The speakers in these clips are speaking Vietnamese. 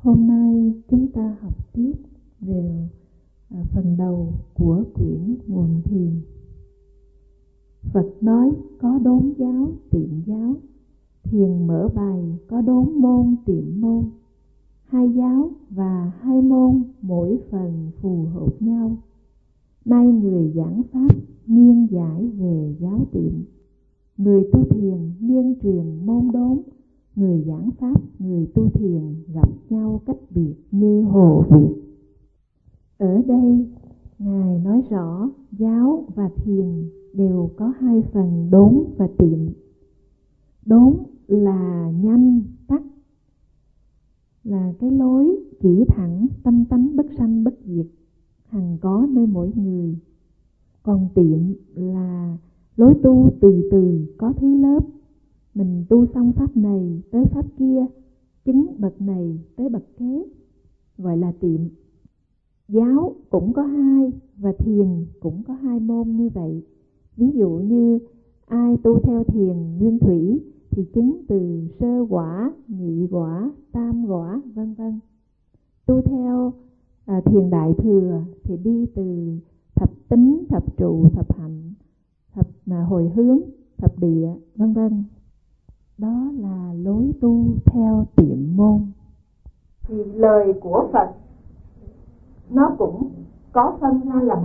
Hôm nay chúng ta học tiếp về phần đầu của quyển Nguồn Thiền. Phật nói có đốn giáo tiệm giáo, thiền mở bài có đốn môn tiệm môn. Hai giáo và hai môn mỗi phần phù hợp nhau. Nay người giảng pháp nghiêng giải về giáo tiệm, người tu thiền nghiêng truyền môn đốn. Người giảng pháp, người tu thiền gặp nhau cách biệt như Hồ Việt. Ở đây, Ngài nói rõ giáo và thiền đều có hai phần đốn và tiệm. Đốn là nhanh, tắt, là cái lối chỉ thẳng tâm tánh bất sanh bất diệt, hằng có nơi mỗi người. Còn tiệm là lối tu từ từ, có thứ lớp. Mình tu xong pháp này tới pháp kia, chứng bậc này tới bậc kế, gọi là tiệm. Giáo cũng có hai và thiền cũng có hai môn như vậy. Ví dụ như ai tu theo thiền nguyên thủy thì chứng từ sơ quả, nhị quả, tam quả, vân vân. Tu theo thiền đại thừa thì đi từ thập tính, thập trụ, thập hạnh, thập hồi hướng, thập địa, vân vân. Đó là lối tu theo tiệm môn. Thì lời của Phật nó cũng có phân ra làm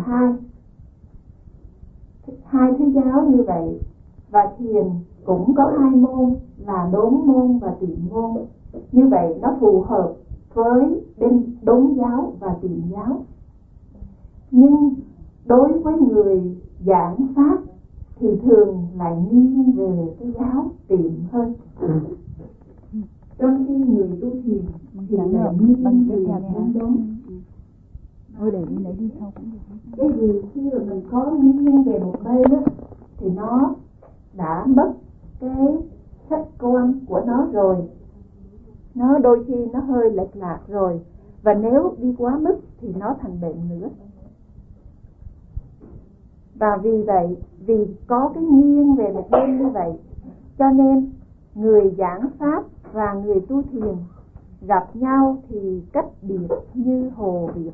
hai thứ giáo như vậy. Và thiền cũng có hai môn là đốn môn và tiệm môn. Như vậy nó phù hợp với đốn giáo và tiệm giáo. Nhưng đối với người giảng pháp thì thường lại nghiêng về cái giáo tiệm hơn. Trong khi người tu thiền thì lại nghiêng về môn đốn. Cái gì khi mà mình có nghiêng về một bên đó, thì nó đã mất cái khách quan của nó rồi. Nó đôi khi nó hơi lệch lạc rồi. Và nếu đi quá mức thì nó thành bệnh nữa. Và vì vậy, vì có cái nghiêng về một bên như vậy, cho nên người giảng pháp và người tu thiền gặp nhau thì cách biệt như Hồ Việt.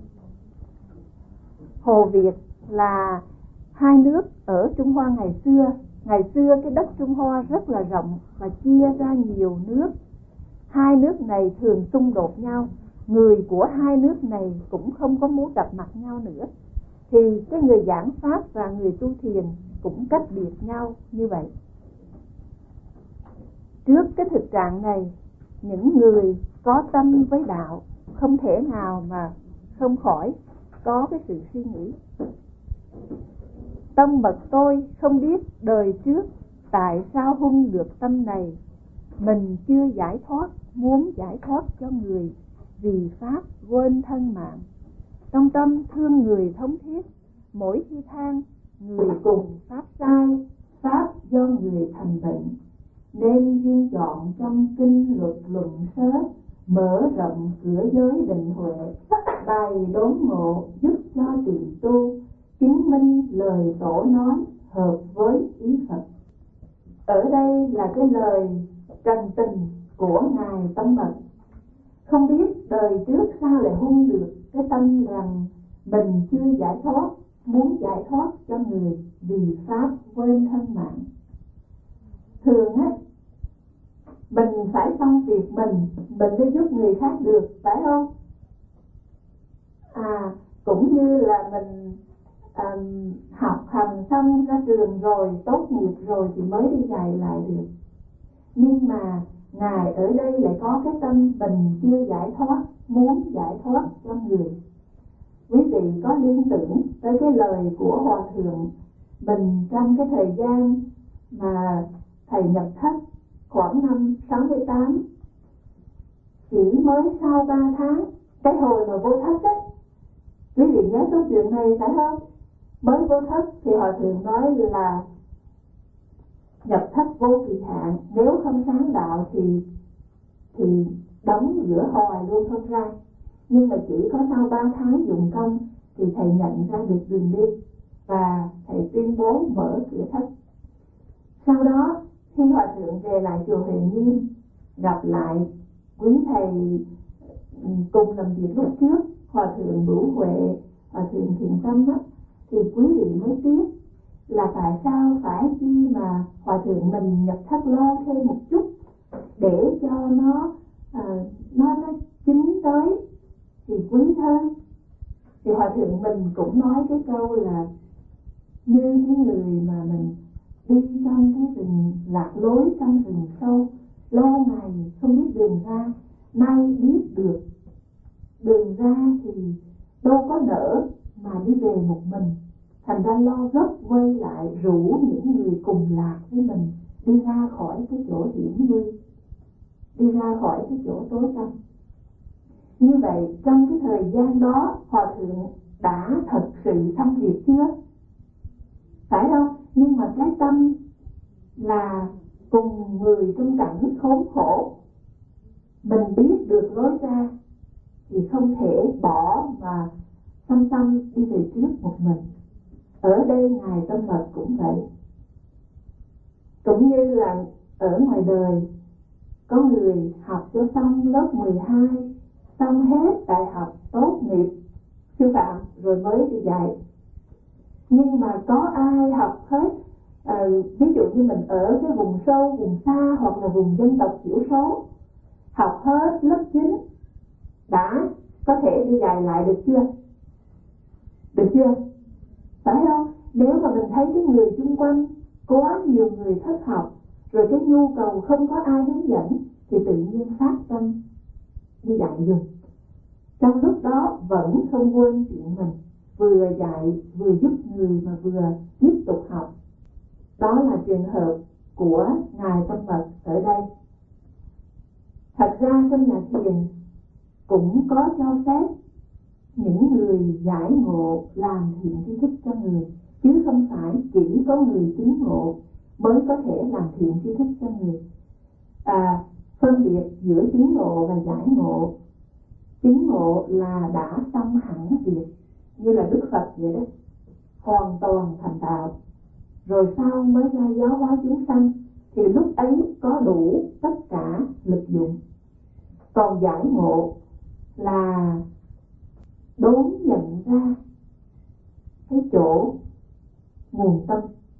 Hồ Việt là hai nước ở Trung Hoa ngày xưa. Ngày xưa cái đất Trung Hoa rất là rộng và chia ra nhiều nước. Hai nước này thường xung đột nhau. Người của hai nước này cũng không có muốn gặp mặt nhau nữa. Thì cái người giảng pháp và người tu thiền cũng cách biệt nhau như vậy. Trước cái thực trạng này, những người có tâm với đạo không thể nào mà không khỏi có cái sự suy nghĩ. Tâm bậc tôi không biết đời trước tại sao hung được tâm này. Mình chưa giải thoát, muốn giải thoát cho người, vì pháp quên thân mạng. Trong tâm thương người thống thiết, mỗi khi than người cùng pháp sai, pháp do người thành bệnh. Nên duyên chọn trong kinh luật luận sớ, mở rộng cửa giới định huệ, bài đốn ngộ giúp cho tiệm tu, chứng minh lời tổ nói hợp với ý Phật. Ở đây là cái lời trần tình của Ngài Tâm Mật. Không biết đời trước sao lại hung được cái tâm rằng mình chưa giải thoát, muốn giải thoát cho người, vì pháp quên thân mạng. Thường á, mình phải xong việc mình mới giúp người khác được, phải không? Cũng như là mình học hành xong ra trường rồi, tốt nghiệp rồi thì mới đi dạy lại được. Nhưng mà Ngài ở đây lại có cái tâm mình chưa giải thoát, muốn giải thoát cho người. Quý vị có liên tưởng tới cái lời của Hòa Thượng mình trong cái thời gian mà Thầy nhập thất khoảng năm 68, chỉ mới sau 3 tháng, cái hồi mà vô thất á, quý vị nhớ số chuyện này phải không? Mới vô thất thì Hòa Thượng nói là nhập thất vô kỳ hạn, nếu không sáng đạo thì đóng giữa hoài luôn không ra. Nhưng mà chỉ có sau 3 tháng dụng công thì Thầy nhận ra được đường đi và Thầy tuyên bố mở cửa thất. Sau đó khi Hòa Thượng về lại chùa Huyền Nghiêm, gặp lại quý thầy cùng làm việc lúc trước, Hòa thượng Bửu Huệ, Hòa thượng Thiện Tâm á, thì quý vị mới biết là tại sao phải chi mà Hòa thượng mình nhập thất lâu thêm một chút để cho nó chín tới thì quý hơn. Thì Hòa thượng mình cũng nói cái câu là như cái người mà mình đi trong cái rừng lạc lối, trong rừng sâu, lâu ngày không biết đường ra, nay biết được đường ra thì đâu có nỡ mà đi về một mình, thành ra lo gấp quay lại rủ những người cùng lạc với mình đi ra khỏi cái chỗ hiểm nguy, đi ra khỏi cái chỗ tối tăm. Như vậy trong cái thời gian đó Hòa thượng đã thật sự thâm việc chưa? Phải không? Nhưng mà cái tâm là cùng người trong cảnh khốn khổ, mình biết được lối ra thì không thể bỏ mà xăm đi về trước một mình. Ở đây Ngài Tâm Mật cũng vậy. Cũng như là ở ngoài đời, có người học cho xong lớp 12, xong hết đại học tốt nghiệp sư phạm rồi mới đi dạy. Nhưng mà có ai học hết, ví dụ như mình ở cái vùng sâu, vùng xa hoặc là vùng dân tộc thiểu số, học hết lớp 9 đã có thể đi dạy lại được chưa? Được chưa? Phải không? Nếu mà mình thấy cái người xung quanh có nhiều người thất học, rồi cái nhu cầu không có ai hướng dẫn, thì tự nhiên phát tâm đi dạy dùng. Trong lúc đó vẫn không quên chuyện mình, vừa dạy vừa giúp người mà vừa tiếp tục học. Đó là trường hợp của Ngài Tâm Mật ở đây. Thật ra trong nhà thiền cũng có cho phép những người giải ngộ làm thiện tri thức cho người, chứ không phải chỉ có người chứng ngộ mới có thể làm thiện tri thức cho người. Phân biệt giữa chứng ngộ và giải ngộ. Chứng ngộ là đã xong hẳn việc, như là Đức Phật vậy đó, hoàn toàn thành đạo, rồi sau mới ra giáo hóa chúng sanh, thì lúc ấy có đủ tất cả lực dụng. Còn giải ngộ là đốn nhận ra cái chỗ nguồn tâm,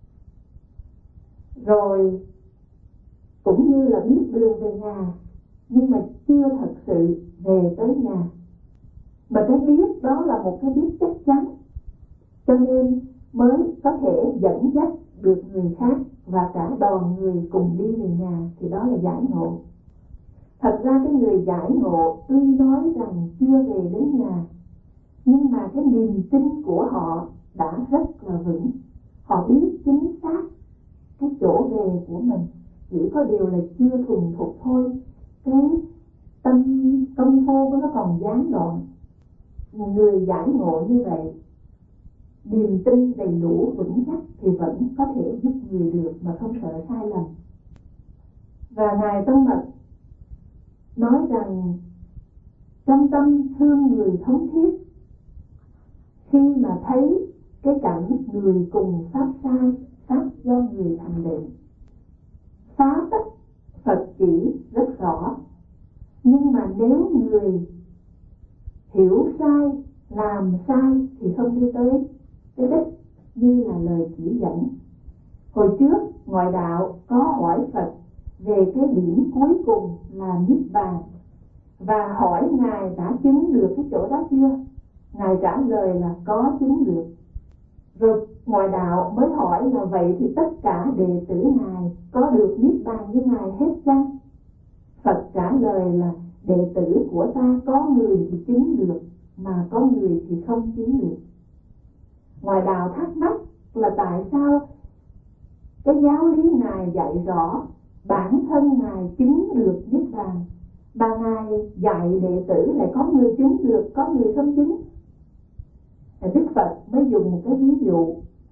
rồi cũng như là biết đường về nhà, nhưng mà chưa thật sự về tới nhà. Mà cái biết đó là một cái biết chắc chắn, cho nên mới có thể dẫn dắt được người khác và cả đoàn người cùng đi về nhà, thì đó là giải ngộ. Thật ra cái người giải ngộ tuy nói rằng chưa về đến nhà, nhưng mà cái niềm tin của họ đã rất là vững. Họ biết chính xác cái chỗ về của mình, chỉ có điều là chưa thuần thục thôi. Cái tâm công phu của nó còn gián đoạn. Người giải ngộ như vậy, niềm tin đầy đủ vững chắc thì vẫn có thể giúp người được mà không sợ sai lầm. Và Ngài Tâm Mật nói rằng trong tâm thương người thống thiết, khi mà thấy cái cảnh người cùng pháp sai, pháp do người thành định, phá tất Phật chỉ rất rõ. Nhưng mà nếu người hiểu sai, làm sai thì không đi tới cái đích như là lời chỉ dẫn. Hồi trước ngoại đạo có hỏi Phật về cái điểm cuối cùng là Niết Bàn, và hỏi Ngài đã chứng được cái chỗ đó chưa? Ngài trả lời là có chứng được. Rồi ngoại đạo mới hỏi là vậy thì tất cả đệ tử Ngài có được Niết Bàn với Ngài hết chăng? Phật trả lời là đệ tử của ta có người thì chứng được, mà có người thì không chứng được. Ngoại đạo thắc mắc là tại sao cái giáo lý Ngài dạy rõ bản thân Ngài chứng được Niết Bàn, mà Ngài dạy đệ tử lại có người chứng được, có người không chứng. Đức Phật mới dùng một cái ví dụ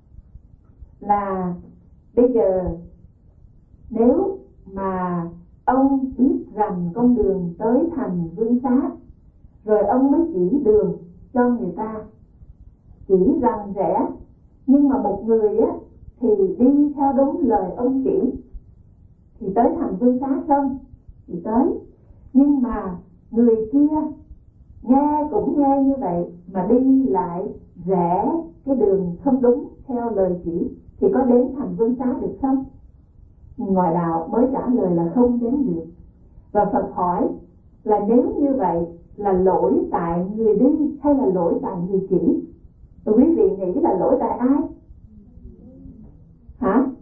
là bây giờ nếu mà ông biết rằng con đường tới thành Vương Xá, rồi ông mới chỉ đường cho người ta, chỉ rằng rẽ, nhưng mà một người á thì đi theo đúng lời ông chỉ thì tới thành Vương Xá không? Thì tới. Nhưng mà người kia nghe cũng nghe như vậy mà đi lại rẽ cái đường không đúng theo lời chỉ thì có đến thành vương xá được không? Ngoại đạo mới trả lời là không đến được. Và Phật hỏi là nếu như vậy là lỗi tại người đi hay là lỗi tại người chỉ? Quý vị nghĩ là lỗi tại ai? Hả?